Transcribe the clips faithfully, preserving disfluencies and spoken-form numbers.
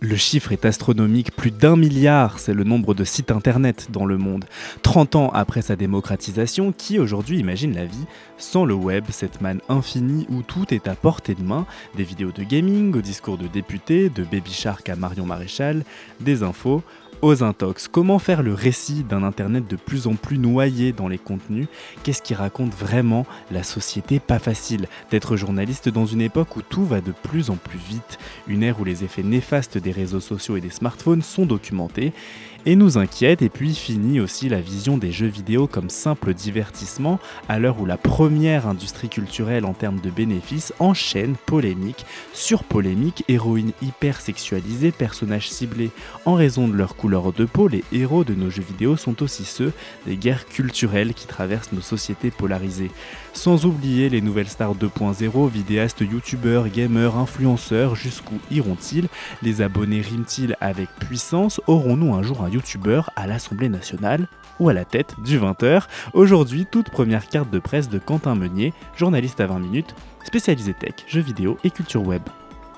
Le chiffre est astronomique, plus d'un milliard, c'est le nombre de sites internet dans le monde. trente ans après sa démocratisation, qui aujourd'hui imagine la vie sans le web, cette manne infinie où tout est à portée de main, des vidéos de gaming aux discours de députés, de Baby Shark à Marion Maréchal, des infos aux intox. Comment faire le récit d'un internet de plus en plus noyé dans les contenus? Qu'est-ce qui raconte vraiment la société? Pas facile d'être journaliste dans une époque où tout va de plus en plus vite, une ère où les effets néfastes des réseaux sociaux et des smartphones sont documentés et nous inquiète. Et puis finit aussi la vision des jeux vidéo comme simple divertissement à l'heure où la première industrie culturelle en termes de bénéfices enchaîne polémique sur polémique, héroïnes hyper sexualisées, personnages ciblés en raison de leur couleur de peau. Les héros de nos jeux vidéo sont aussi ceux des guerres culturelles qui traversent nos sociétés polarisées. Sans oublier les nouvelles stars deux point zéro, vidéastes, youtubeurs, gamers, influenceurs, jusqu'où iront-ils? Les abonnés riment-ils avec puissance? Aurons-nous un jour un youtubeur à l'Assemblée nationale ou à la tête du vingt heures? Aujourd'hui, toute première carte de presse de Quentin Meunier, journaliste à vingt minutes, spécialisé tech, jeux vidéo et culture web.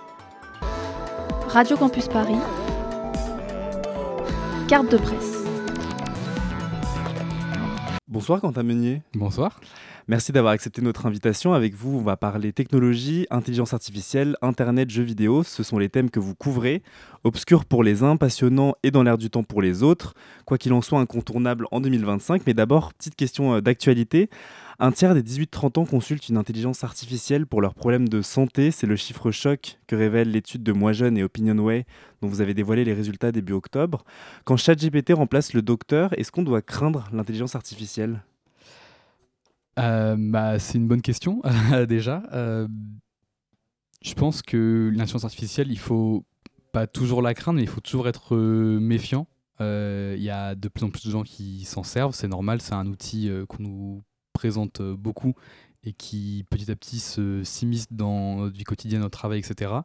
Radio Campus Paris, carte de presse. Bonsoir Quentin Meunier. Bonsoir. Merci d'avoir accepté notre invitation. Avec vous, on va parler technologie, intelligence artificielle, internet, jeux vidéo. Ce sont les thèmes que vous couvrez. Obscurs pour les uns, passionnants et dans l'air du temps pour les autres. Quoi qu'il en soit, incontournable en deux mille vingt-cinq. Mais d'abord, petite question d'actualité. Un tiers des dix-huit trente ans consultent une intelligence artificielle pour leurs problèmes de santé. C'est le chiffre choc que révèle l'étude de Moi Jeune et Opinionway dont vous avez dévoilé les résultats début octobre. Quand ChatGPT remplace le docteur, est-ce qu'on doit craindre l'intelligence artificielle ? Euh, bah, c'est une bonne question, déjà. Euh, je pense que l'intelligence artificielle, il faut pas toujours la craindre, mais il faut toujours être euh, méfiant. Il euh, y a de plus en plus de gens qui s'en servent, c'est normal, c'est un outil euh, qu'on nous présente euh, beaucoup et qui petit à petit se, s'immisce dans notre vie quotidienne, notre travail, et cetera.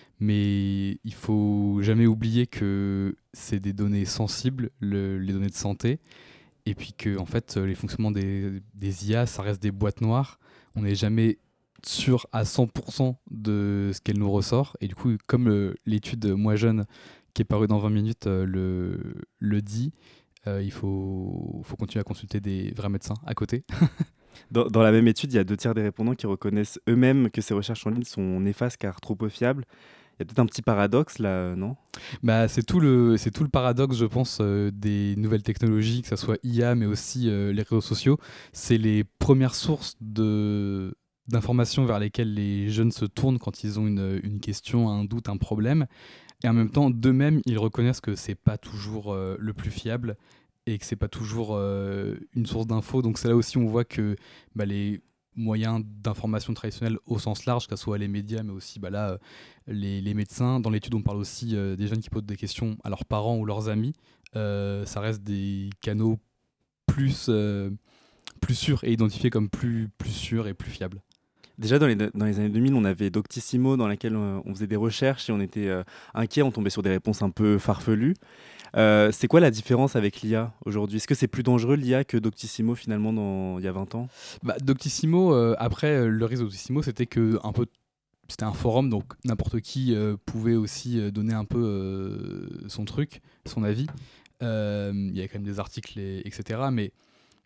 Mais il faut jamais oublier que c'est des données sensibles, le, les données de santé. Et puis que en fait, les fonctionnements des, des I A, ça reste des boîtes noires. On n'est jamais sûr à cent pour cent de ce qu'elle nous ressort. Et du coup, comme le, l'étude Moi Jeune, qui est parue dans vingt minutes, euh, le, le dit, euh, il faut, faut continuer à consulter des vrais médecins à côté. Dans, dans la même étude, il y a deux tiers des répondants qui reconnaissent eux-mêmes que ces recherches en ligne sont néfastes car trop peu fiables. Il y a peut-être un petit paradoxe là, non ? Bah, c'est tout le, c'est tout le paradoxe, je pense, euh, des nouvelles technologies, que ce soit I A, mais aussi euh, les réseaux sociaux. C'est les premières sources de, d'informations vers lesquelles les jeunes se tournent quand ils ont une, une question, un doute, un problème. Et en même temps, d'eux-mêmes, ils reconnaissent que c'est pas toujours euh, le plus fiable et que c'est pas toujours euh, une source d'infos. Donc c'est là aussi où on voit que bah, les moyens d'information traditionnels au sens large, que ce soit les médias, mais aussi bah là, euh, les, les médecins. Dans l'étude, on parle aussi euh, des jeunes qui posent des questions à leurs parents ou leurs amis. Euh, ça reste des canaux plus, euh, plus sûrs et identifiés comme plus, plus sûrs et plus fiables. Déjà, dans les, dans les années deux mille, on avait Doctissimo dans laquelle on, on faisait des recherches et on était euh, inquiet, on tombait sur des réponses un peu farfelues. Euh, c'est quoi la différence avec l'I A aujourd'hui ? Est-ce que c'est plus dangereux l'I A que Doctissimo finalement dans, il y a vingt ans ? Bah, Doctissimo, euh, après, le risque de Doctissimo, c'était que un peu, c'était un forum, donc n'importe qui euh, pouvait aussi euh, donner un peu euh, son truc, son avis. Euh, il y avait quand même des articles, et, etc. Mais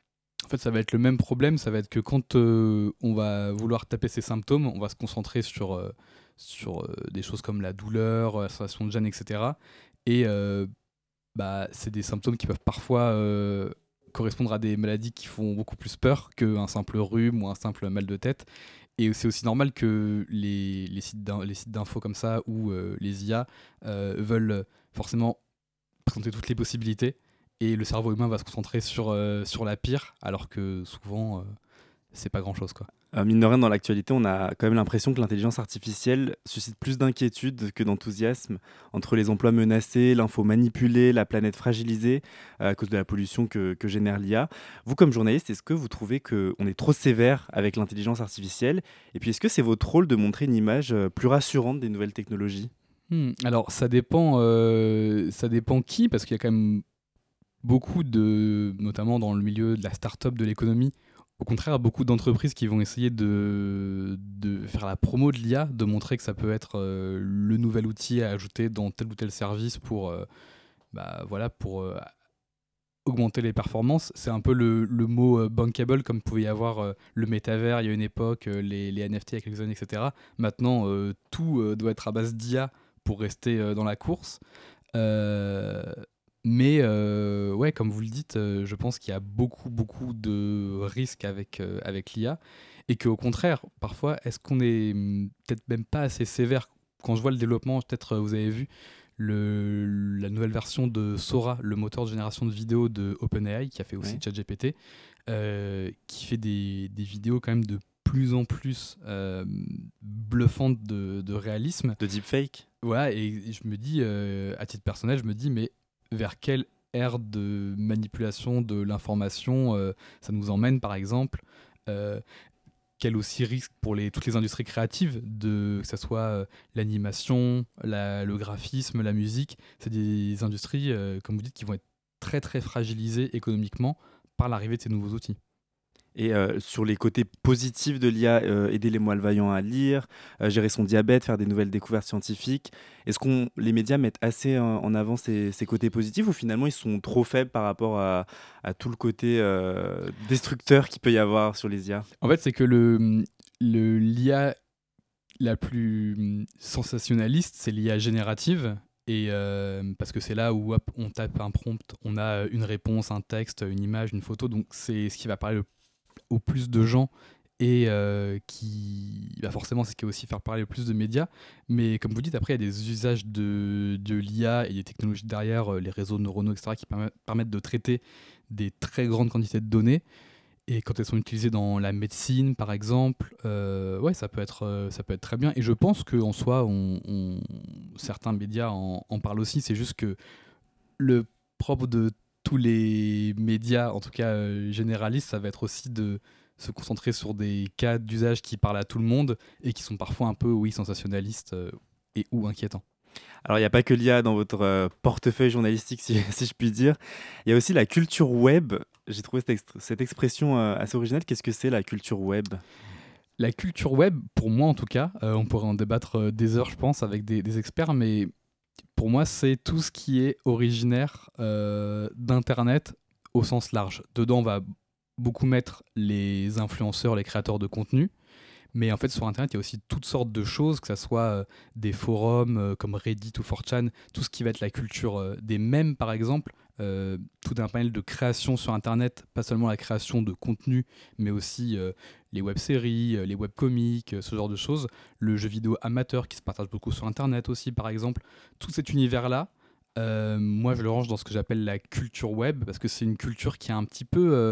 en fait, ça va être le même problème. Ça va être que quand euh, on va vouloir taper ses symptômes, on va se concentrer sur, euh, sur euh, des choses comme la douleur, la sensation de gêne, et cetera. Et euh, bah, c'est des symptômes qui peuvent parfois euh, correspondre à des maladies qui font beaucoup plus peur qu'un simple rhume ou un simple mal de tête. Et c'est aussi normal que les, les, sites, les sites d'infos comme ça ou euh, les I A euh, veulent forcément présenter toutes les possibilités et le cerveau humain va se concentrer sur, euh, sur la pire alors que souvent euh, c'est pas grand chose quoi. Euh, mine de rien, dans l'actualité, on a quand même l'impression que l'intelligence artificielle suscite plus d'inquiétude que d'enthousiasme entre les emplois menacés, l'info manipulée, la planète fragilisée euh, à cause de la pollution que, que génère l'I A. Vous, comme journaliste, est-ce que vous trouvez qu'on est trop sévère avec l'intelligence artificielle ? Et puis, est-ce que c'est votre rôle de montrer une image euh, plus rassurante des nouvelles technologies ? Hmm, alors, ça dépend, euh, ça dépend qui, parce qu'il y a quand même beaucoup de, notamment dans le milieu de la start-up, de l'économie, Au contraire, beaucoup d'entreprises qui vont essayer de, de faire la promo de l'I A, de montrer que ça peut être euh, le nouvel outil à ajouter dans tel ou tel service pour, euh, bah, voilà, pour euh, augmenter les performances. C'est un peu le, le mot euh, bankable, comme pouvait y avoir euh, le métavers il y a une époque, euh, les, les N F T il y a quelques années, et cetera. Maintenant, euh, tout euh, doit être à base d'I A pour rester euh, dans la course. Euh, mais euh, ouais, comme vous le dites, euh, je pense qu'il y a beaucoup, beaucoup de risques avec, euh, avec l'I A et qu'au contraire, parfois, est-ce qu'on est hum, peut-être même pas assez sévère quand je vois le développement, peut-être euh, vous avez vu le, la nouvelle version de Sora, le moteur de génération de vidéos de OpenAI, qui a fait aussi Ouais. ChatGPT, euh, qui fait des, des vidéos quand même de plus en plus euh, bluffantes de, de réalisme. De deepfake. Voilà, et je me dis, euh, à titre personnel, je me dis, mais vers quelle ère de manipulation de l'information euh, ça nous emmène, par exemple euh, Quel aussi risque pour les, toutes les industries créatives, de, que ce soit euh, l'animation, la, le graphisme, la musique. C'est des industries, euh, comme vous dites, qui vont être très très fragilisées économiquement par l'arrivée de ces nouveaux outils. Et euh, sur les côtés positifs de l'I A, euh, aider les malvoyants à lire, euh, gérer son diabète, faire des nouvelles découvertes scientifiques. Est-ce que les médias mettent assez en, en avant ces, ces côtés positifs ou finalement ils sont trop faibles par rapport à, à tout le côté euh, destructeur qu'il peut y avoir sur les I A? En fait, c'est que le, le, l'I A la plus sensationnaliste, c'est l'I A générative. Et euh, parce que c'est là où hop, on tape un prompt, on a une réponse, un texte, une image, une photo. Donc c'est ce qui va parler le au plus de gens et euh, qui bah forcément c'est ce qui va aussi faire parler le plus de médias. Mais comme vous dites, après il y a des usages de, de l'I A et des technologies derrière, euh, les réseaux neuronaux, et cetera, qui permet- permettent de traiter des très grandes quantités de données. Et quand elles sont utilisées dans la médecine, par exemple, euh, ouais, ça peut être, euh, ça peut être très bien. Et je pense qu'en soi, on, on- certains médias en, en parlent aussi. C'est juste que le propre de tous les médias, en tout cas euh, généralistes, ça va être aussi de se concentrer sur des cas d'usage qui parlent à tout le monde et qui sont parfois un peu, oui, sensationnalistes euh, et ou inquiétants. Alors il n'y a pas que l'I A dans votre euh, portefeuille journalistique, si, si je puis dire. Il y a aussi la culture web. J'ai trouvé cette, ext- cette expression euh, assez originale. Qu'est-ce que c'est la culture web? La culture web, pour moi en tout cas, euh, on pourrait en débattre euh, des heures, je pense, avec des, des experts, mais pour moi, c'est tout ce qui est originaire euh, d'Internet au sens large. Dedans, on va beaucoup mettre les influenceurs, les créateurs de contenu. Mais en fait, sur Internet, il y a aussi toutes sortes de choses, que ce soit euh, des forums euh, comme Reddit ou four chan, tout ce qui va être la culture euh, des mèmes, par exemple, euh, tout un panel de création sur Internet, pas seulement la création de contenu, mais aussi euh, les web-séries, euh, les web-comics, euh, ce genre de choses. Le jeu vidéo amateur qui se partage beaucoup sur Internet aussi, par exemple. Tout cet univers-là, euh, moi, je le range dans ce que j'appelle la culture web, parce que c'est une culture qui est un petit peu... euh,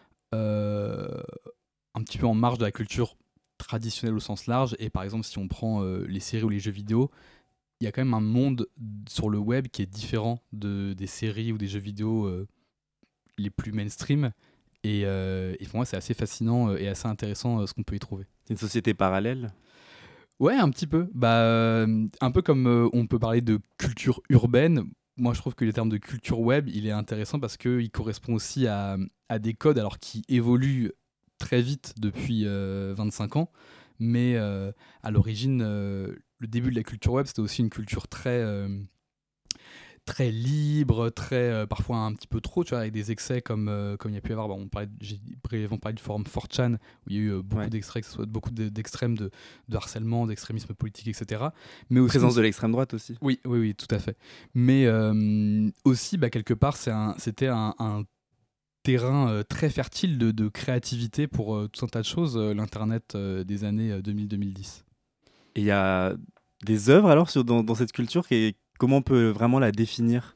euh, un petit peu en marge de la culture traditionnelle au sens large. Et par exemple, si on prend euh, les séries ou les jeux vidéo, il y a quand même un monde sur le web qui est différent de, des séries ou des jeux vidéo euh, les plus mainstream. Et, euh, et pour moi, c'est assez fascinant euh, et assez intéressant euh, ce qu'on peut y trouver. C'est une société parallèle? Ouais, un petit peu. Bah, euh, un peu comme euh, on peut parler de culture urbaine. Moi, je trouve que le terme de culture web, il est intéressant parce qu'il correspond aussi à, à des codes alors qui évoluent très vite depuis euh, vingt-cinq ans. Mais euh, à l'origine, euh, le début de la culture web, c'était aussi une culture très, euh, très libre, très euh, parfois un petit peu trop, tu vois, avec des excès comme euh, comme il y a pu y avoir. Bon, on parlait, de- j'ai brièvement parlé du forum four chan où il y a eu euh, beaucoup Ouais. d'extraits, que ce soit beaucoup de- d'extrêmes de, de harcèlement, d'extrémisme politique, et cetera. Mais aussi, Présence de l'extrême droite aussi. oui, oui, oui, tout à fait. Mais euh, aussi, bah, quelque part, c'est un- c'était un, un terrain euh, très fertile de, de créativité pour euh, tout un tas de choses, euh, l'Internet euh, des années euh, deux mille deux mille dix. Et il y a des œuvres alors sur, dans, dans cette culture qui comment on peut vraiment la définir?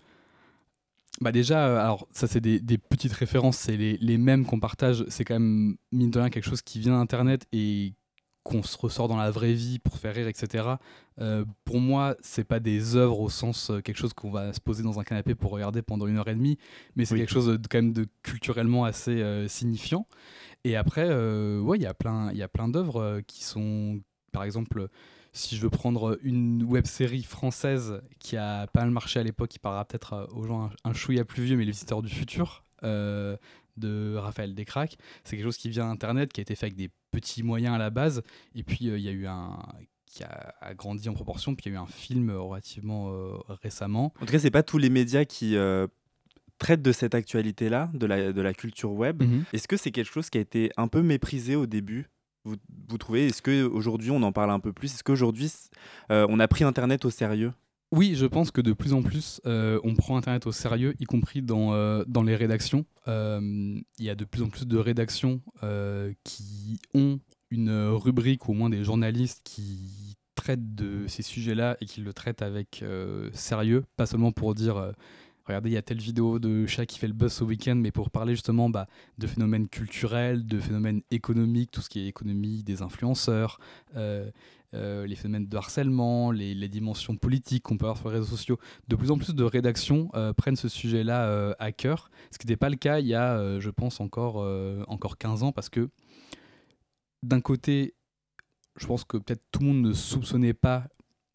Bah déjà, euh, alors ça c'est des, des petites références, c'est les, les mêmes qu'on partage, c'est quand même mine de rien quelque chose qui vient d'Internet et qu'on se ressort dans la vraie vie pour faire rire, et cetera. Euh, pour moi, c'est pas des œuvres au sens euh, quelque chose qu'on va se poser dans un canapé pour regarder pendant une heure et demie, mais c'est Oui. quelque chose de, quand même de culturellement assez euh, signifiant. Et après, euh, ouais, il y a plein, il y a plein d'œuvres euh, qui sont, par exemple, si je veux prendre une web série française qui a pas mal marché à l'époque, qui parlera peut-être euh, aux gens un, un chouïa plus vieux, mais Les Visiteurs du Futur, euh, de Raphaël Descraques. C'est quelque chose qui vient d'Internet, qui a été fait avec des petits moyens à la base, et puis il euh, y a eu un qui a, a grandi en proportion, puis il y a eu un film relativement euh, récemment. En tout cas, c'est pas tous les médias qui euh, traitent de cette actualité-là, de la, de la culture web. Mm-hmm. Est-ce que c'est quelque chose qui a été un peu méprisé au début ? Vous, vous trouvez ? Est-ce qu'aujourd'hui, on en parle un peu plus ? Est-ce qu'aujourd'hui, euh, on a pris Internet au sérieux ? Oui, je pense que de plus en plus, euh, on prend Internet au sérieux, y compris dans, euh, dans les rédactions. Euh, Il y a de plus en plus de rédactions euh, qui ont une rubrique, ou au moins des journalistes qui traitent de ces sujets-là et qui le traitent avec euh, sérieux, pas seulement pour dire euh, regardez, il y a telle vidéo de chat qui fait le buzz ce week-end, mais pour parler justement bah, de phénomènes culturels, de phénomènes économiques, tout ce qui est économie des influenceurs, euh, euh, les phénomènes de harcèlement, les, les dimensions politiques qu'on peut avoir sur les réseaux sociaux. De plus en plus de rédactions euh, prennent ce sujet-là euh, à cœur, ce qui n'était pas le cas il y a, euh, je pense, encore, euh, encore quinze ans, parce que d'un côté, je pense que peut-être tout le monde ne soupçonnait pas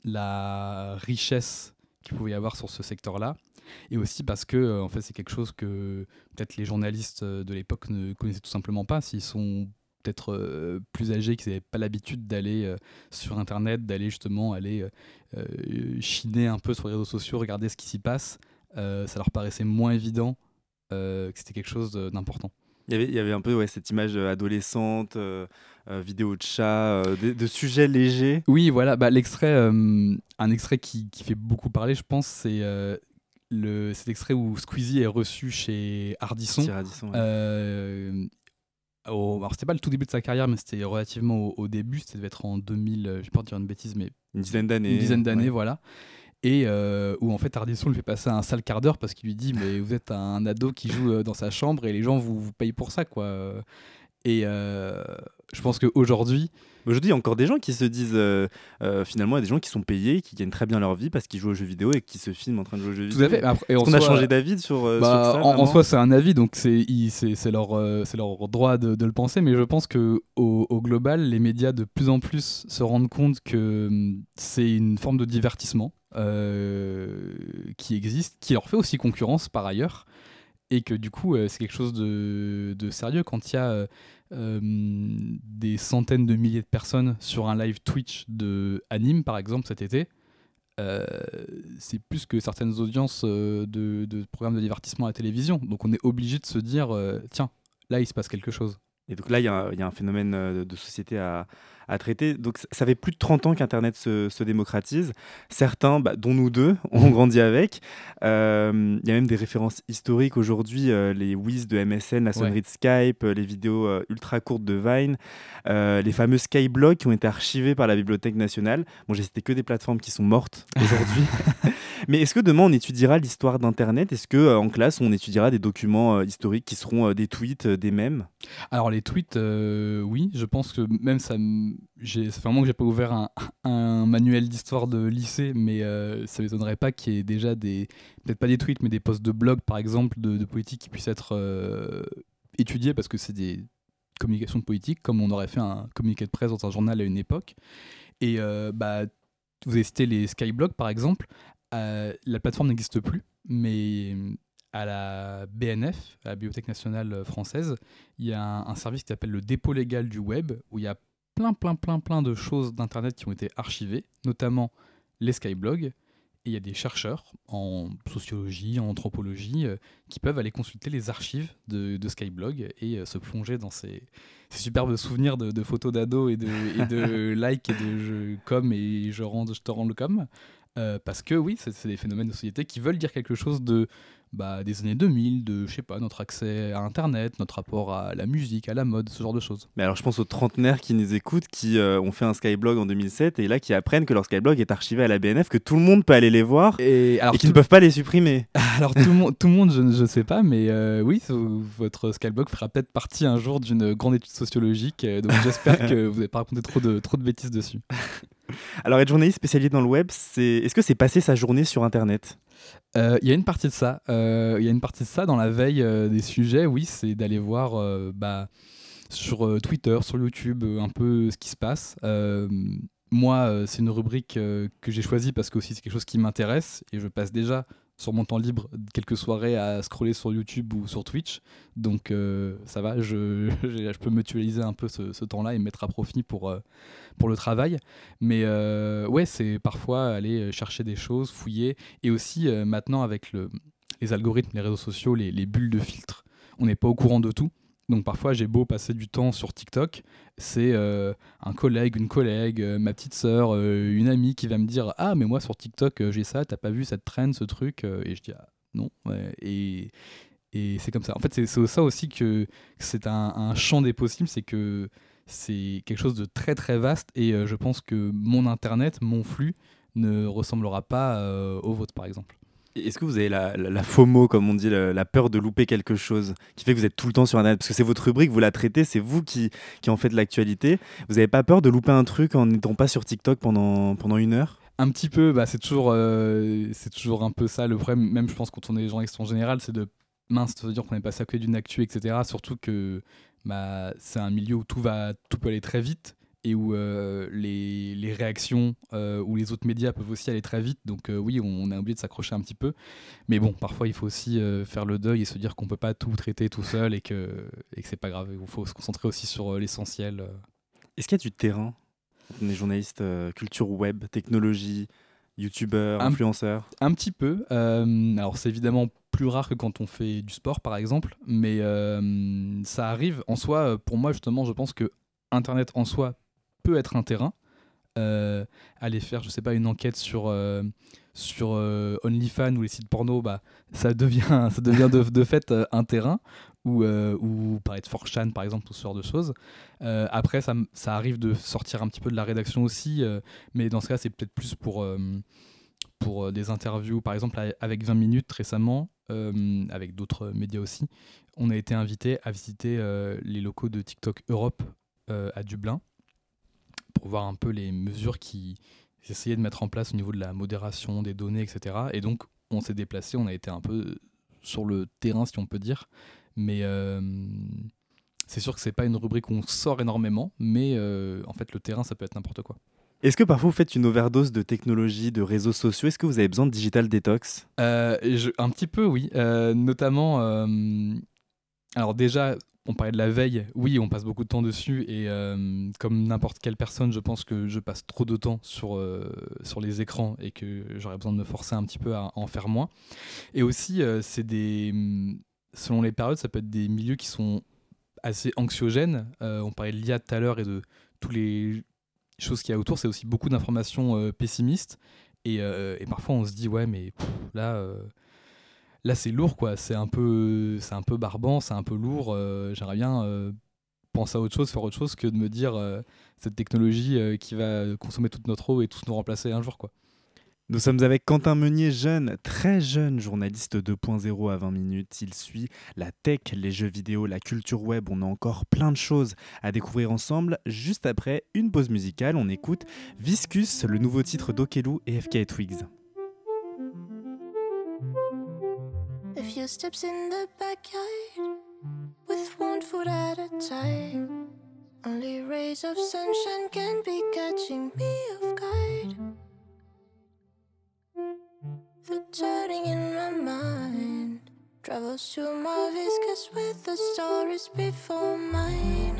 la richesse qu'il pouvait y avoir sur ce secteur-là, et aussi parce que euh, en fait, c'est quelque chose que peut-être les journalistes de l'époque ne connaissaient tout simplement pas, s'ils sont peut-être euh, plus âgés, qui n'avaient pas l'habitude d'aller euh, sur Internet, d'aller justement aller euh, euh, chiner un peu sur les réseaux sociaux, regarder ce qui s'y passe, euh, ça leur paraissait moins évident euh, que c'était quelque chose d'important. Il y avait, il y avait un peu ouais, cette image adolescente, euh, euh, vidéo de chat, euh, de, de sujets légers. Oui, voilà, bah, l'extrait, euh, un extrait qui, qui fait beaucoup parler, je pense, c'est euh, le, cet extrait où Squeezie est reçu chez Ardisson. Ardisson ouais. euh, au, alors, c'était pas le tout début de sa carrière, mais c'était relativement au, au début, ça devait être en deux mille, je vais pas dire une bêtise, mais une dizaine d'années. Une dizaine d'années, ouais. voilà. Et euh, où en fait Ardisson lui fait passer un sale quart d'heure parce qu'il lui dit mais vous êtes un ado qui joue dans sa chambre et les gens vous, vous payent pour ça quoi. Et euh, je pense qu'aujourd'hui Aujourd'hui, il y a encore des gens qui se disent euh, euh, finalement, il y a des gens qui sont payés, qui gagnent très bien leur vie parce qu'ils jouent aux jeux vidéo et qui se filment en train de jouer aux jeux tout vidéo. à fait. Après, et Est-ce en qu'on a soi, changé d'avis sur, euh, bah, sur ça en, en soi, c'est un avis, donc c'est, il, c'est, c'est, leur, euh, c'est leur droit de, de le penser. Mais je pense qu'au au global, les médias de plus en plus se rendent compte que hum, c'est une forme de divertissement euh, qui existe, qui leur fait aussi concurrence par ailleurs. Et que du coup, euh, c'est quelque chose de, de sérieux quand il y a euh, euh, des centaines de milliers de personnes sur un live Twitch de Anime, par exemple, cet été. Euh, c'est plus que certaines audiences euh, de, de programmes de divertissement à la télévision. Donc on est obligé de se dire, euh, tiens, là, il se passe quelque chose. Et donc là, il y, y a un phénomène de, de société à, à traiter. Donc ça fait plus de trente ans qu'Internet se, se démocratise. Certains, bah, dont nous deux, ont grandi avec. Euh, il y a même des références historiques aujourd'hui, euh, les whiz de M S N, la sonnerie ouais. de Skype, euh, les vidéos euh, ultra courtes de Vine, euh, les fameux Skyblogs qui ont été archivés par la Bibliothèque nationale. Bon, j'ai cité que des plateformes qui sont mortes aujourd'hui. Mais est-ce que demain, on étudiera l'histoire d'Internet ? Est-ce qu'en euh, classe, on étudiera des documents euh, historiques qui seront euh, des tweets, euh, des mèmes ? Alors les tweets, euh, oui, je pense que même ça, j'ai, ça fait un moment que j'ai pas ouvert un, un manuel d'histoire de lycée, mais euh, ça m'étonnerait pas qu'il y ait déjà des, peut-être pas des tweets, mais des posts de blog par exemple de, de politique qui puissent être euh, étudiés parce que c'est des communications politiques, comme on aurait fait un communiqué de presse dans un journal à une époque. Et euh, bah, vous avez cité les Skyblogs par exemple, euh, la plateforme n'existe plus, mais à la B N F, à la Bibliothèque nationale française, il y a un, un service qui s'appelle le dépôt légal du web, où il y a plein, plein, plein, plein de choses d'Internet qui ont été archivées, notamment les Skyblogs. Et il y a des chercheurs en sociologie, en anthropologie, euh, qui peuvent aller consulter les archives de, de Skyblog et euh, se plonger dans ces, ces superbes souvenirs de, de photos d'ados et de, et de likes et de je comme et je, rends, je te rends le comme. Euh, parce que oui, c'est, c'est des phénomènes de société qui veulent dire quelque chose de bah, des années deux mille, de je sais pas, notre accès à Internet, notre rapport à la musique, à la mode, ce genre de choses. Mais alors je pense aux trentenaires qui nous écoutent, qui euh, ont fait un Skyblog en deux mille sept et là qui apprennent que leur Skyblog est archivé à la B N F, que tout le monde peut aller les voir et, alors, et qu'ils tout... ne peuvent pas les supprimer. Alors tout le monde, tout le monde, je ne sais pas, mais euh, oui, votre Skyblog fera peut-être partie un jour d'une grande étude sociologique, euh, donc j'espère que vous n'avez pas raconté trop de, trop de bêtises dessus. Alors être journaliste spécialisé dans le web, c'est... est-ce que c'est passer sa journée sur Internet ? Il euh, y a une partie de ça. Il euh, y a une partie de ça dans la veille euh, des sujets, oui, c'est d'aller voir euh, bah, sur euh, Twitter, sur YouTube, euh, un peu ce qui se passe. Euh, moi, euh, c'est une rubrique euh, que j'ai choisie parce que aussi c'est quelque chose qui m'intéresse et je passe déjà sur mon temps libre quelques soirées à scroller sur YouTube ou sur Twitch. Donc euh, ça va, je, je peux mutualiser un peu ce, ce temps-là et me mettre à profit pour, euh, pour le travail. Mais euh, ouais, c'est parfois aller chercher des choses, fouiller. Et aussi euh, maintenant avec le, les algorithmes, les réseaux sociaux, les, les bulles de filtres, on n'est pas au courant de tout. Donc parfois j'ai beau passer du temps sur TikTok, c'est euh, un collègue, une collègue, euh, ma petite sœur, euh, une amie qui va me dire « Ah mais moi sur TikTok euh, j'ai ça, t'as pas vu cette trend, ce truc ?» Et je dis ah, « Non ouais. » Et, et c'est comme ça. En fait c'est, c'est ça aussi que, que c'est un, un champ des possibles, c'est que c'est quelque chose de très très vaste et euh, je pense que mon internet, mon flux ne ressemblera pas euh, au vôtre par exemple. Est-ce que vous avez la, la, la FOMO, comme on dit, la, la peur de louper quelque chose, qui fait que vous êtes tout le temps sur Internet? Parce que c'est votre rubrique, vous la traitez, c'est vous qui, qui en faites l'actualité. Vous n'avez pas peur de louper un truc en n'étant pas sur TikTok pendant, pendant une heure? Un petit peu, bah, c'est, toujours, euh, c'est toujours un peu ça. Le problème, même je pense quand on est journaliste en général, c'est de mince, ça veut dire qu'on n'est pas à côté d'une actu, et cetera. Surtout que bah, c'est un milieu où tout, va, tout peut aller très vite. Et où euh, les, les réactions euh, ou les autres médias peuvent aussi aller très vite. Donc euh, oui, on, on a oublié de s'accrocher un petit peu. Mais bon, parfois, il faut aussi euh, faire le deuil et se dire qu'on ne peut pas tout traiter tout seul et que, et que ce n'est pas grave. Il faut se concentrer aussi sur euh, l'essentiel. Est-ce qu'il y a du terrain? On est journaliste euh, culture web, technologie, youtubeur, influenceur? Un, un petit peu. Euh, alors c'est évidemment plus rare que quand on fait du sport, par exemple. Mais euh, ça arrive. En soi, pour moi, justement, je pense que Internet en soi peut être un terrain. Euh, aller faire, je sais pas, une enquête sur, euh, sur euh, OnlyFans ou les sites porno, bah, ça devient, ça devient de, de fait euh, un terrain. Ou, euh, ou parler de four chan par exemple, tout ce genre de choses. Euh, après, ça, ça arrive de sortir un petit peu de la rédaction aussi, euh, mais dans ce cas, c'est peut-être plus pour, euh, pour des interviews. Par exemple, avec vingt minutes récemment, euh, avec d'autres médias aussi, on a été invité à visiter euh, les locaux de TikTok Europe euh, à Dublin, pour voir un peu les mesures qu'ils essayaient de mettre en place au niveau de la modération des données, et cetera. Et donc, on s'est déplacé, on a été un peu sur le terrain, si on peut dire. Mais euh, c'est sûr que c'est pas une rubrique où on sort énormément, mais euh, en fait, le terrain, ça peut être n'importe quoi. Est-ce que parfois vous faites une overdose de technologie, de réseaux sociaux? Est-ce que vous avez besoin de digital detox? euh, je, Un petit peu, oui. Euh, notamment, euh, alors déjà, on parlait de la veille, oui, on passe beaucoup de temps dessus et euh, comme n'importe quelle personne, je pense que je passe trop de temps sur, euh, sur les écrans et que j'aurais besoin de me forcer un petit peu à en faire moins. Et aussi, euh, c'est des, selon les périodes, ça peut être des milieux qui sont assez anxiogènes. Euh, on parlait de l'I A tout à l'heure et de toutes les choses qu'il y a autour, c'est aussi beaucoup d'informations euh, pessimistes et, euh, et parfois on se dit ouais mais pff, là... Euh, Là, c'est lourd, quoi. C'est un peu, c'est un peu barbant, c'est un peu lourd. Euh, j'aimerais bien euh, penser à autre chose, faire autre chose que de me dire euh, cette technologie euh, qui va consommer toute notre eau et tous nous remplacer un jour, quoi. Nous sommes avec Quentin Meunier, jeune, très jeune journaliste deux point zéro à vingt minutes. Il suit la tech, les jeux vidéo, la culture web. On a encore plein de choses à découvrir ensemble. Juste après une pause musicale, on écoute Viscus, le nouveau titre d'Okello et F K Twigs. A few steps in the backyard, with one foot at a time. Only rays of sunshine can be catching me off guard. The turning in my mind travels to my viscous with the stories before mine.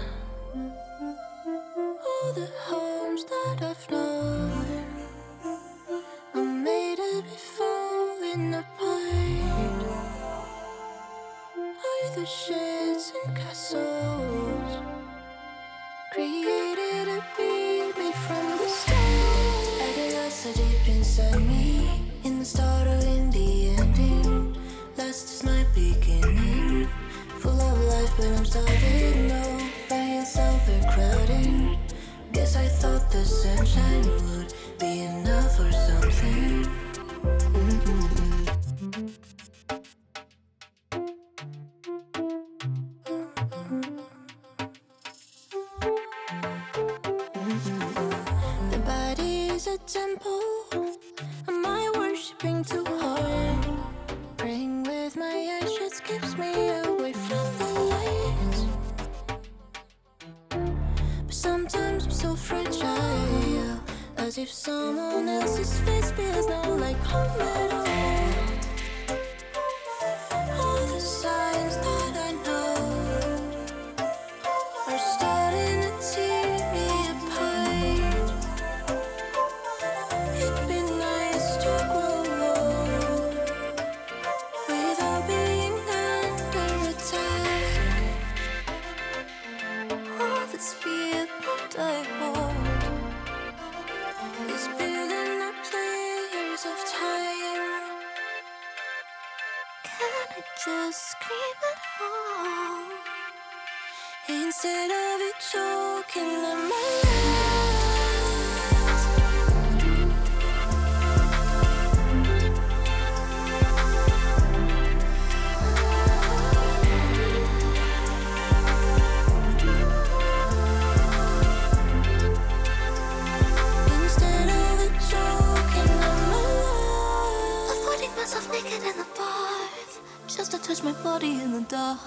All the homes that I've known, I made it before in the pine. Are the sheds and castles created to be made from the stars? I get lost so deep inside me, in the start or in the ending. Last is my beginning, full of life but I'm starving. No, by yourself we're crowding. Guess I thought the sunshine would be enough or something. Mm-mm-mm. The body is a temple. Am I worshipping too hard? Praying with my eyes just keeps me away from the light. But sometimes I'm so fragile, as if someone else's face feels not like home at all. I just scream at home instead of it choking on my lungs. Instead of it choking on my lungs. Avoiding myself naked in the bars, just to touch my body in the dark.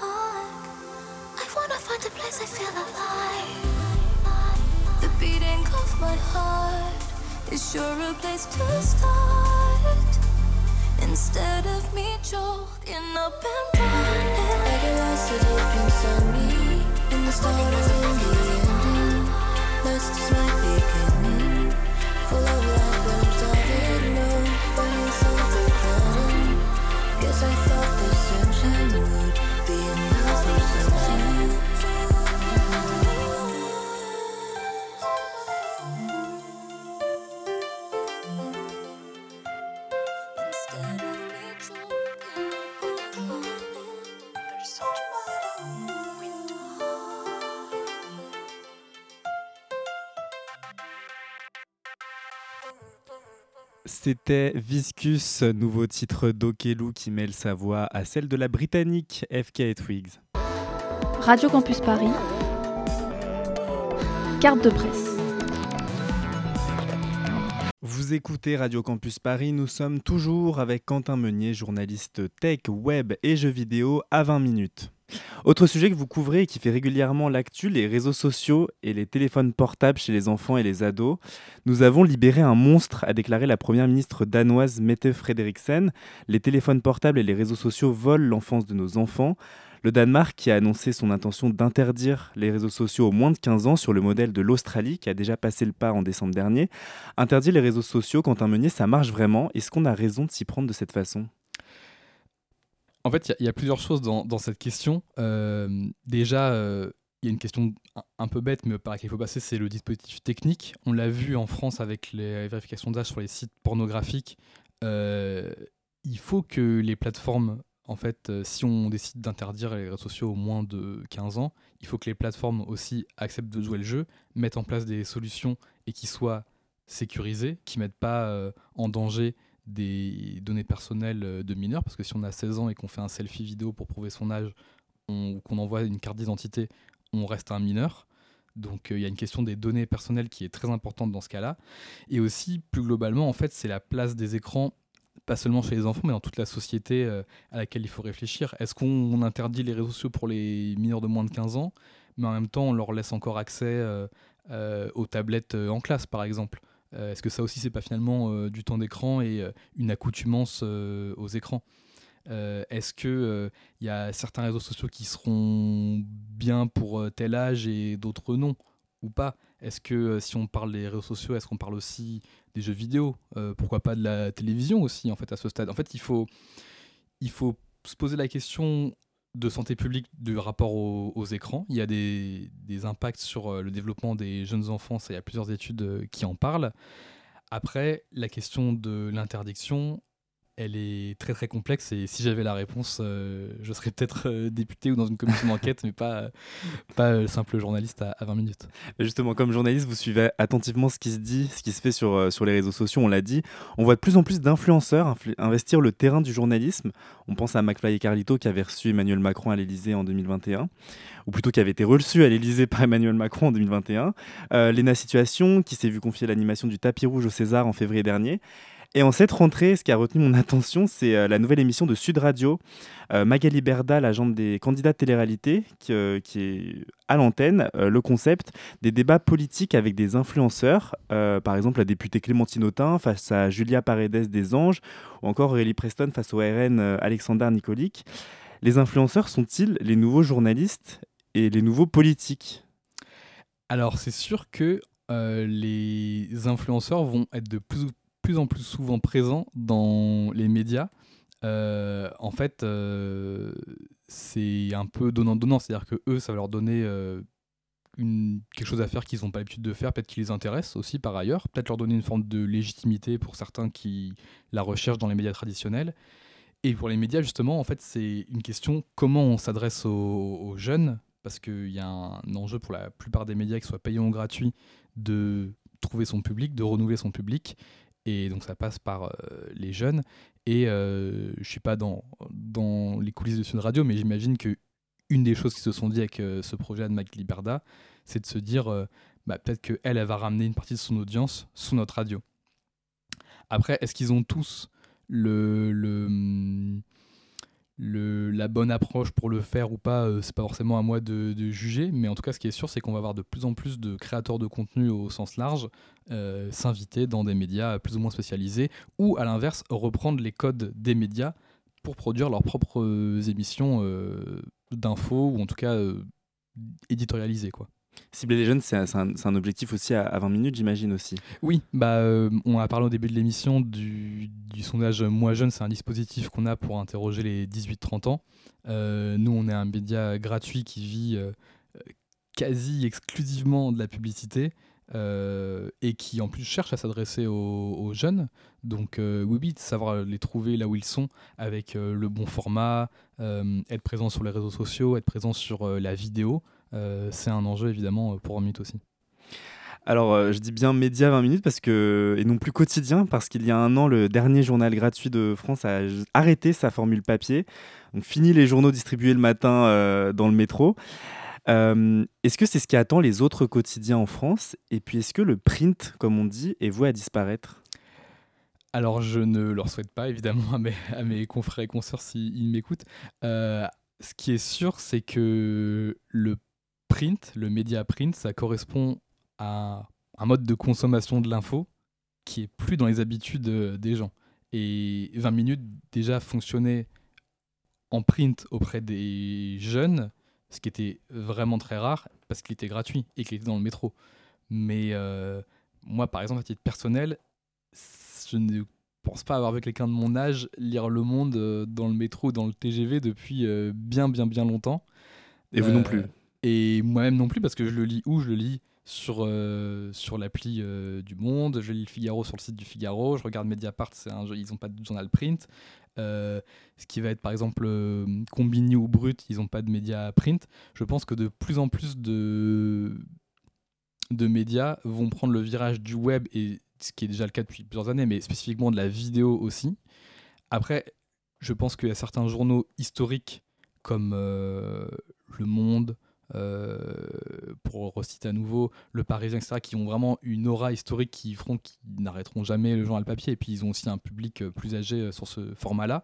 I wanna find a place I feel alive. The beating of my heart is sure a place to start. Instead of me choking up and running, I get lost so deep inside me. In the start or in the ending, lust is my beginning. Full of life but I'm starving. No, finding something crowding. Guess I thought the sunshine would be enough or something. Instead of me choking up and running, there's so much we C'était Viscus, nouveau titre d'Okelou qui mêle sa voix à celle de la britannique F K et Twigs. Radio Campus Paris, carte de presse. Vous écoutez Radio Campus Paris, nous sommes toujours avec Quentin Meunier, journaliste tech, web et jeux vidéo à vingt minutes. Autre sujet que vous couvrez et qui fait régulièrement l'actu, les réseaux sociaux et les téléphones portables chez les enfants et les ados. Nous avons libéré un monstre, a déclaré la première ministre danoise Mette Frederiksen. Les téléphones portables et les réseaux sociaux volent l'enfance de nos enfants. Le Danemark qui a annoncé son intention d'interdire les réseaux sociaux aux moins de quinze ans sur le modèle de l'Australie qui a déjà passé le pas en décembre dernier. Interdire les réseaux sociaux, Quentin Meunier, ça marche vraiment? Est-ce qu'on a raison de s'y prendre de cette façon? En fait, il y, y a plusieurs choses dans, dans cette question. Euh, déjà, il euh, y a une question un, un peu bête, mais par laquelle il faut passer, c'est le dispositif technique. On l'a vu en France avec les vérifications d'âge sur les sites pornographiques. Euh, il faut que les plateformes, en fait, euh, si on décide d'interdire les réseaux sociaux aux moins de quinze ans, il faut que les plateformes aussi acceptent de jouer le jeu, mettent en place des solutions et qui soient sécurisées, qui ne mettent pas euh, en danger des données personnelles de mineurs, parce que si on a seize ans et qu'on fait un selfie vidéo pour prouver son âge, on, ou qu'on envoie une carte d'identité, on reste un mineur. Donc il euh, y a une question des données personnelles qui est très importante dans ce cas-là. Et aussi, plus globalement, en fait, c'est la place des écrans, pas seulement chez les enfants, mais dans toute la société euh, à laquelle il faut réfléchir. Est-ce qu'on on interdit les réseaux sociaux pour les mineurs de moins de quinze ans, mais en même temps, on leur laisse encore accès euh, euh, aux tablettes euh, en classe, par exemple? Euh, est-ce que ça aussi, c'est pas finalement euh, du temps d'écran et euh, une accoutumance euh, aux écrans? euh, Est-ce qu'il euh, y a certains réseaux sociaux qui seront bien pour euh, tel âge et d'autres non, ou pas? Est-ce que euh, si on parle des réseaux sociaux, est-ce qu'on parle aussi des jeux vidéo? euh, Pourquoi pas de la télévision aussi, en fait, à ce stade? En fait, il faut, il faut se poser la question de santé publique du rapport aux, aux écrans. Il y a des, des impacts sur euh, le développement des jeunes enfants, ça, il y a plusieurs études euh, qui en parlent. Après, la question de l'interdiction, elle est très très complexe et si j'avais la réponse, euh, je serais peut-être euh, député ou dans une commission d'enquête, mais pas, euh, pas euh, simple journaliste à, à vingt minutes. Justement, comme journaliste, vous suivez attentivement ce qui se dit, ce qui se fait sur, euh, sur les réseaux sociaux, on l'a dit. On voit de plus en plus d'influenceurs influ- investir le terrain du journalisme. On pense à McFly et Carlito qui avaient reçu Emmanuel Macron à l'Élysée en deux mille vingt et un, ou plutôt qui avait été reçu à l'Élysée par Emmanuel Macron en deux mille vingt et un. Euh, Léna Situation qui s'est vu confier l'animation du tapis rouge au César en février dernier. Et en cette rentrée, ce qui a retenu mon attention, c'est euh, la nouvelle émission de Sud Radio. Euh, Magali Berda, l'agente des candidats de télé-réalité, qui, euh, qui est à l'antenne, euh, le concept des débats politiques avec des influenceurs, euh, par exemple la députée Clémentine Autain face à Julia Paredes des Anges, ou encore Aurélie Preston face au R N euh, Alexander Nikolic. Les influenceurs sont-ils les nouveaux journalistes et les nouveaux politiques? Alors, c'est sûr que euh, les influenceurs vont être de plus, plus en plus souvent présents dans les médias. Euh, en fait, euh, c'est un peu donnant-donnant, c'est-à-dire que eux, ça va leur donner euh, une, quelque chose à faire qu'ils n'ont pas l'habitude de faire, peut-être qui les intéresse aussi par ailleurs, peut-être leur donner une forme de légitimité pour certains qui la recherchent dans les médias traditionnels. Et pour les médias, justement, en fait, c'est une question comment on s'adresse aux, aux jeunes, parce qu'il y a un enjeu pour la plupart des médias, qu'ils soient payants ou gratuits, de trouver son public, de renouveler son public. Et donc ça passe par euh, les jeunes. Et euh, je ne suis pas dans, dans les coulisses de Sud Radio, mais j'imagine qu'une des choses qui se sont dit avec euh, ce projet de Mac Liberda, c'est de se dire euh, bah, peut-être qu'elle, elle va ramener une partie de son audience sous notre radio. Après, est-ce qu'ils ont tous le, le, le, la bonne approche pour le faire ou pas, euh, c'est pas forcément à moi de, de juger, mais en tout cas, ce qui est sûr, c'est qu'on va avoir de plus en plus de créateurs de contenu au sens large euh, s'inviter dans des médias plus ou moins spécialisés, ou à l'inverse, reprendre les codes des médias pour produire leurs propres euh, émissions euh, d'infos, ou en tout cas euh, éditorialisées, quoi. Cibler les jeunes, c'est un, c'est un, c'est un objectif aussi à, à vingt minutes, j'imagine aussi. Oui, bah, euh, on a parlé au début de l'émission du, du sondage Moi Jeune, c'est un dispositif qu'on a pour interroger les dix-huit trente ans. Euh, nous, on est un média gratuit qui vit euh, quasi exclusivement de la publicité euh, et qui en plus cherche à s'adresser aux, aux jeunes. Donc euh, oui, oui, de savoir les trouver là où ils sont avec euh, le bon format, euh, être présent sur les réseaux sociaux, être présent sur euh, la vidéo. Euh, c'est un enjeu évidemment pour vingt minutes aussi. Alors, euh, je dis bien média vingt minutes parce que, et non plus quotidien, parce qu'il y a un an, le dernier journal gratuit de France a j- arrêté sa formule papier. Donc, fini les journaux distribués le matin euh, dans le métro. Euh, est-ce que c'est ce qui attend les autres quotidiens en France? Et puis, est-ce que le print, comme on dit, est voué à disparaître? Alors, je ne leur souhaite pas, évidemment, à mes, à mes confrères et consoeurs s'ils m'écoutent. Euh, ce qui est sûr, c'est que le print, le média print, ça correspond à un mode de consommation de l'info qui est plus dans les habitudes euh, des gens. Et vingt minutes déjà fonctionnait en print auprès des jeunes, ce qui était vraiment très rare parce qu'il était gratuit et qu'il était dans le métro. Mais euh, moi, par exemple, à titre personnel, je ne pense pas avoir vu quelqu'un de mon âge lire Le Monde euh, dans le métro ou dans le T G V depuis euh, bien, bien, bien longtemps. Et vous Euh, non plus? Et moi-même non plus, parce que je le lis où? Je le lis sur, euh, sur l'appli euh, du Monde, je lis le Figaro sur le site du Figaro, je regarde Mediapart, c'est un, ils n'ont pas de journal print. Euh, ce qui va être par exemple euh, Combini ou Brut, ils n'ont pas de médias print. Je pense que de plus en plus de, de médias vont prendre le virage du web, et ce qui est déjà le cas depuis plusieurs années, mais spécifiquement de la vidéo aussi. Après, je pense qu'il y a certains journaux historiques comme euh, Le Monde, euh, pour reciter à nouveau, Le Parisien, et cetera, qui ont vraiment une aura historique qui feront qu'ils n'arrêteront jamais le journal papier. Et puis ils ont aussi un public plus âgé sur ce format-là.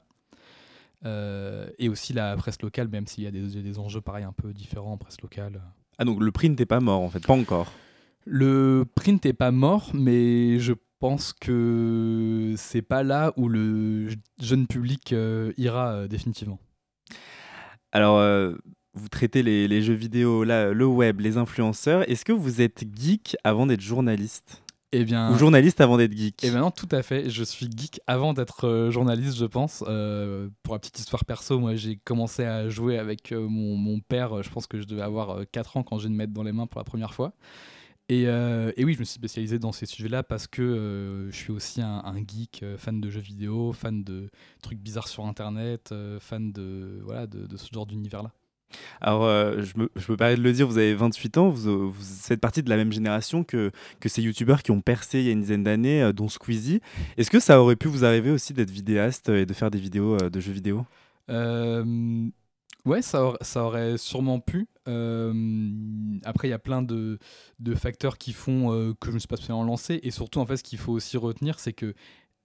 Euh, et aussi la presse locale, même s'il y a des, des enjeux pareils un peu différents en presse locale. Ah, donc le print n'est pas mort en fait, pas encore. Le print n'est pas mort, mais je pense que c'est pas là où le jeune public euh, ira euh, définitivement. Alors, euh, vous traitez les, les jeux vidéo, là, le web, les influenceurs. Est-ce que vous êtes geek avant d'être journaliste? Eh bien, Ou journaliste avant d'être geek? Eh bien non, tout à fait. Je suis geek avant d'être euh, journaliste, je pense. Euh, pour la petite histoire perso, moi j'ai commencé à jouer avec euh, mon, mon père. Je pense que je devais avoir euh, quatre ans quand j'ai dû me mettre dans les mains pour la première fois. Et, euh, et oui, je me suis spécialisé dans ces sujets-là parce que euh, je suis aussi un, un geek, euh, fan de jeux vidéo, fan de trucs bizarres sur Internet, euh, fan de, voilà, de, de ce genre d'univers-là. Alors, euh, je, me, je me permets de le dire, vous avez vingt-huit ans, vous, vous faites partie de la même génération que, que ces youtubeurs qui ont percé il y a une dizaine d'années, euh, dont Squeezie. Est-ce que ça aurait pu vous arriver aussi d'être vidéaste et de faire des vidéos euh, de jeux vidéo? Euh, ouais, ça, aurait- ça aurait sûrement pu. Euh, après, il y a plein de, de facteurs qui font euh, que je ne me suis pas spécialement lancé. Et surtout, en fait, ce qu'il faut aussi retenir, c'est que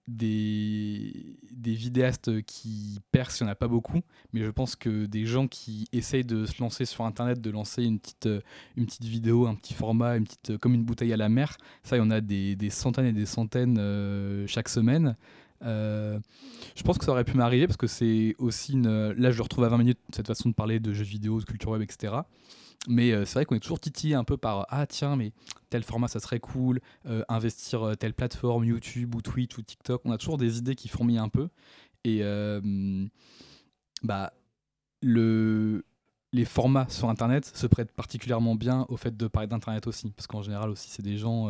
des, des vidéastes qui percent, il n'y en a pas beaucoup. Mais je pense que des gens qui essayent de se lancer sur Internet, de lancer une petite, euh, une petite vidéo, un petit format, une petite, euh, comme une bouteille à la mer, ça, il y en a des, des centaines et des centaines euh, chaque semaine. Euh, je pense que ça aurait pu m'arriver parce que c'est aussi une. Là, je le retrouve à vingt minutes, cette façon de parler de jeux vidéo, de culture web, et cetera. Mais euh, c'est vrai qu'on est toujours titillé un peu par ah tiens, mais tel format ça serait cool, euh, investir euh, telle plateforme, YouTube ou Twitch ou TikTok. On a toujours des idées qui fourmillent un peu. Et euh, bah, le, les formats sur Internet se prêtent particulièrement bien au fait de parler d'Internet aussi. Parce qu'en général aussi, c'est des gens. Euh,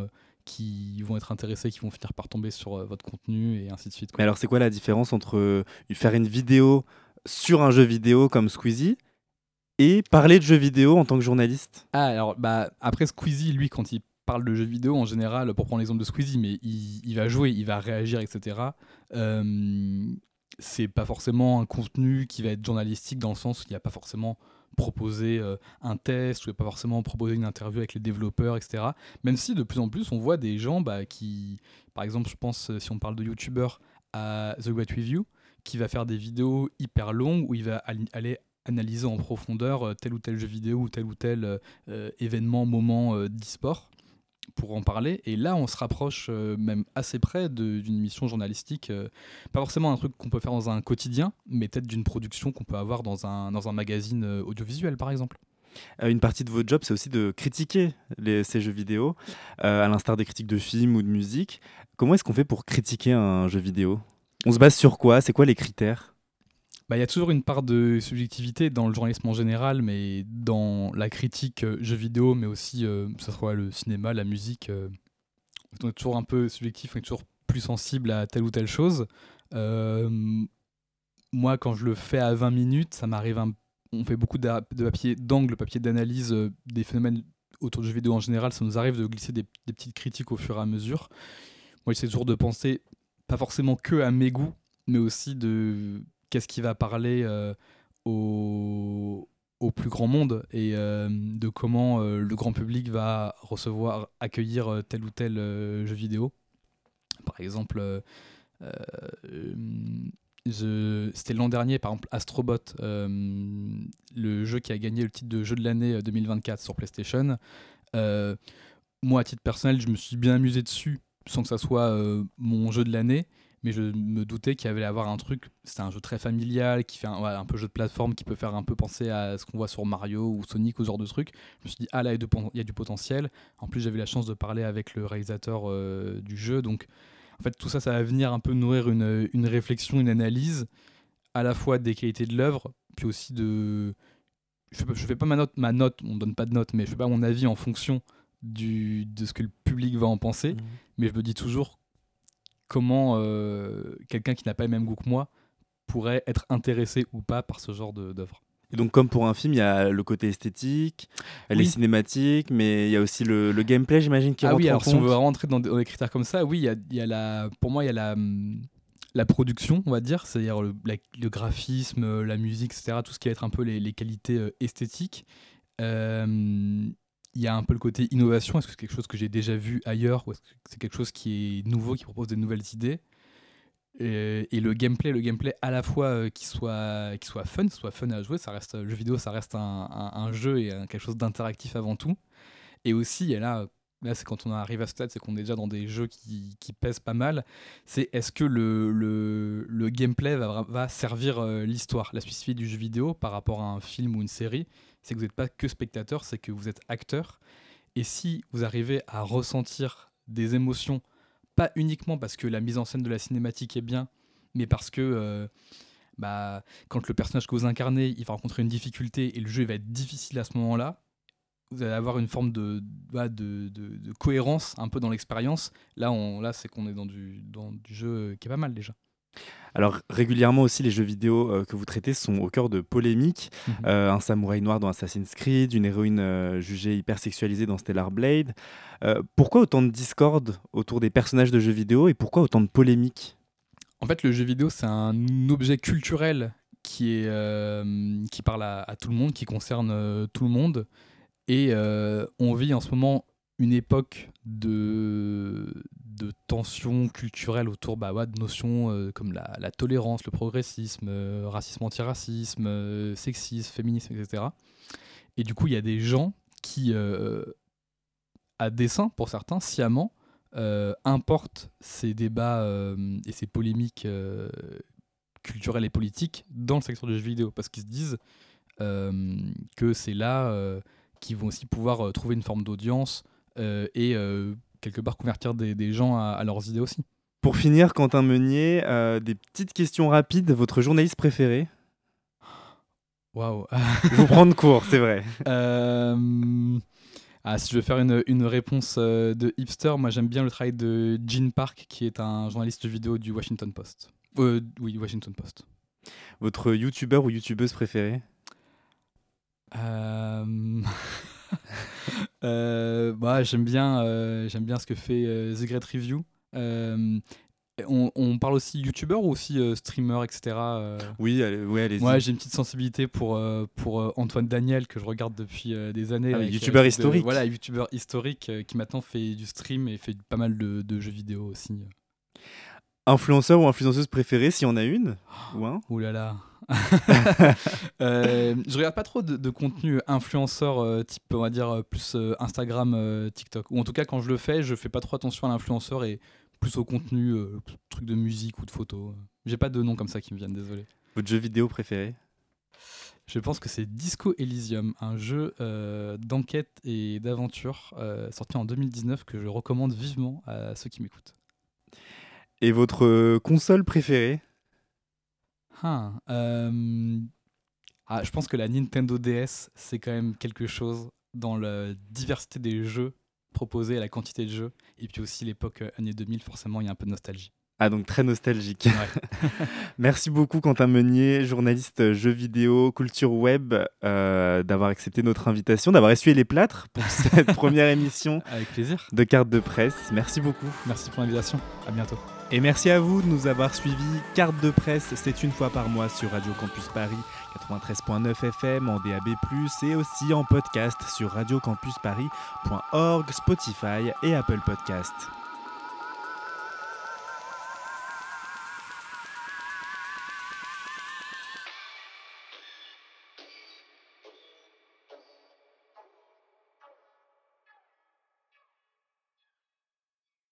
qui vont être intéressés, qui vont finir par tomber sur euh, votre contenu et ainsi de suite, quoi. Mais alors, c'est quoi la différence entre euh, faire une vidéo sur un jeu vidéo comme Squeezie et parler de jeux vidéo en tant que journaliste? Ah, alors, bah, après, Squeezie, lui, quand il parle de jeux vidéo, en général, pour prendre l'exemple de Squeezie, mais il, il va jouer, il va réagir, et cetera. Euh, c'est pas forcément un contenu qui va être journalistique dans le sens où il n'y a pas forcément proposer euh, un test, ou il n'y a pas forcément proposer une interview avec les développeurs, et cetera. Même si de plus en plus, on voit des gens bah, qui, par exemple, je pense, euh, si on parle de youtubeurs, à The Great Review, qui va faire des vidéos hyper longues où il va al- aller analyser en profondeur euh, tel ou tel jeu vidéo ou tel ou tel euh, événement, moment euh, d'e-sport pour en parler. Et là, on se rapproche euh, même assez près de- d'une émission journalistique. euh, pas forcément un truc qu'on peut faire dans un quotidien, mais peut-être d'une production qu'on peut avoir dans un, dans un magazine euh, audiovisuel, par exemple. Euh, une partie de votre job, c'est aussi de critiquer les- ces jeux vidéo, euh, à l'instar des critiques de films ou de musique. Comment est-ce qu'on fait pour critiquer un jeu vidéo? On se base sur quoi? C'est quoi les critères? Bah, il y a toujours une part de subjectivité dans le journalisme en général, mais dans la critique euh, jeux vidéo, mais aussi, euh, que ce soit le cinéma, la musique, euh, on est toujours un peu subjectif, on est toujours plus sensible à telle ou telle chose. Euh, moi, quand je le fais à vingt minutes, ça m'arrive un... On fait beaucoup d'a- de papier d'angle, papier d'analyse euh, des phénomènes autour du jeu vidéo en général. Ça nous arrive de glisser des, des petites critiques au fur et à mesure. Moi, j'essaie toujours de penser, pas forcément que à mes goûts, mais aussi de qu'est-ce qui va parler euh, au, au plus grand monde et euh, de comment euh, le grand public va recevoir, accueillir euh, tel ou tel euh, jeu vidéo. Par exemple, euh, euh, je- c'était l'an dernier, par exemple, Astrobot, euh, le jeu qui a gagné le titre de jeu de l'année euh, deux mille vingt-quatre sur PlayStation. Euh, moi, à titre personnel, je me suis bien amusé dessus sans que ça soit euh, mon jeu de l'année, mais je me doutais qu'il y avait à avoir un truc. C'était un jeu très familial, qui fait un, ouais, un peu jeu de plateforme, qui peut faire un peu penser à ce qu'on voit sur Mario ou Sonic ou ce genre de truc. Je me suis dit, ah là, il y a du, pon- il y a du potentiel. En plus, j'avais la chance de parler avec le réalisateur euh, du jeu, donc en fait, tout ça, ça va venir un peu nourrir une, une réflexion, une analyse, à la fois des qualités de l'œuvre, puis aussi de. Je fais, pas- je fais pas ma note, ma note, on donne pas de note, mais je fais pas mon avis en fonction du, de ce que le public va en penser, mais je me dis toujours comment euh, quelqu'un qui n'a pas le même goût que moi pourrait être intéressé ou pas par ce genre de- d'œuvre. Et donc, comme pour un film, il y a le côté esthétique, les Oui. cinématiques, mais il y a aussi le, le gameplay, j'imagine, qui Ah rentre oui, en alors si on compte. veut rentrer dans, des- dans des critères comme ça, oui, il y a, il y a la, pour moi, il y a la, hum, la production, on va dire, c'est-à-dire le, la- le graphisme, euh, la musique, et cetera, tout ce qui va être un peu les, les qualités euh, esthétiques. Euh, Il y a un peu le côté innovation, est-ce que c'est quelque chose que j'ai déjà vu ailleurs ou est-ce que c'est quelque chose qui est nouveau, qui propose des nouvelles idées? Et, et le gameplay, le gameplay à la fois euh, qui soit qui soit fun, soit fun à jouer, ça reste le jeu vidéo, ça reste un, un- un jeu et un- quelque chose d'interactif avant tout. Et aussi, et là, là c'est quand on arrive à ce stade, c'est qu'on est déjà dans des jeux qui, qui pèsent pas mal. C'est est-ce que le, le, le gameplay va, va servir euh, l'histoire, la spécificité du jeu vidéo par rapport à un film ou une série, c'est que vous n'êtes pas que spectateur, c'est que vous êtes acteur. Et si vous arrivez à ressentir des émotions, pas uniquement parce que la mise en scène de la cinématique est bien, mais parce que euh, bah, quand le personnage que vous incarnez, il va rencontrer une difficulté et le jeu il va être difficile à ce moment-là, vous allez avoir une forme de, bah, de, de, de cohérence un peu dans l'expérience. Là, on, là c'est qu'on est dans du, dans du jeu qui est pas mal déjà. Alors, régulièrement aussi, les jeux vidéo euh, que vous traitez sont au cœur de polémiques. Mhm. Euh, un samouraï noir dans Assassin's Creed, une héroïne euh, jugée hyper sexualisée dans Stellar Blade. Euh, pourquoi autant de discorde autour des personnages de jeux vidéo et pourquoi autant de polémiques? En fait, le jeu vidéo, c'est un objet culturel qui, est, euh, qui parle à, à tout le monde, qui concerne euh, tout le monde. Et euh, on vit en ce moment une époque de, de tensions culturelles autour bah, ouais, de notions euh, comme la, la tolérance, le progressisme, euh, racisme, antiracisme, euh, sexisme, féminisme, et cetera. Et du coup, il y a des gens qui, euh, à dessein pour certains, sciemment, euh, importent ces débats euh, et ces polémiques euh, culturelles et politiques dans le secteur du jeu vidéo, parce qu'ils se disent euh, que c'est là euh, qu'ils vont aussi pouvoir euh, trouver une forme d'audience euh, et euh, quelque part convertir des, des gens à, à leurs idées aussi. Pour finir, Quentin Meunier, euh, des petites questions rapides. Votre journaliste préféré? Waouh. Je vous prends de court, c'est vrai. Euh, Ah, si je veux faire une, une réponse euh, de hipster, moi j'aime bien le travail de Gene Park, qui est un journaliste vidéo du Washington Post. Euh, oui, Washington Post. Votre youtubeur ou youtubeuse préférée? Euh... euh, bah, j'aime bien, euh, j'aime bien ce que fait euh, The Great Review. Euh, on, on parle aussi youtubeur ou aussi euh, streamer, et cetera euh... Oui, allez, oui, allez-y. Moi, j'ai une petite sensibilité pour, euh, pour euh, Antoine Daniel, que je regarde depuis euh, des années. Ah, avec, youtubeur euh, historique. De, voilà, youtubeur historique euh, qui maintenant fait du stream et fait pas mal de, de jeux vidéo aussi. Influenceur ou influenceuse préférée, s'il y en a une ou un? Ouh là là. euh, je regarde pas trop de, de contenu influenceur euh, type, on va dire, euh, plus euh, Instagram, euh, TikTok. Ou en tout cas, quand je le fais, je fais pas trop attention à l'influenceur et plus au contenu, euh, truc de musique ou de photos. J'ai pas de nom comme ça qui me viennent, désolé. Votre jeu vidéo préféré? Je pense que c'est Disco Elysium, un jeu euh, d'enquête et d'aventure euh, sorti en deux mille dix-neuf que je recommande vivement à ceux qui m'écoutent. Et votre euh, console préférée? Ah, euh... ah, je pense que la Nintendo D S, c'est quand même quelque chose dans la diversité des jeux proposés, la quantité de jeux, et puis aussi l'époque euh, années deux mille, forcément, il y a un peu de nostalgie. Ah, donc très nostalgique. Ouais. Merci beaucoup Quentin Meunier, journaliste jeux vidéo, culture web, euh, d'avoir accepté notre invitation, d'avoir essuyé les plâtres pour cette première émission Avec plaisir. de Carte de Presse. Merci beaucoup. Merci pour l'invitation. À bientôt. Et merci à vous de nous avoir suivis. Carte de Presse, c'est une fois par mois sur Radio Campus Paris quatre-vingt-treize virgule neuf F M en D A B plus, et aussi en podcast sur radio campus paris point org, Spotify et Apple Podcasts.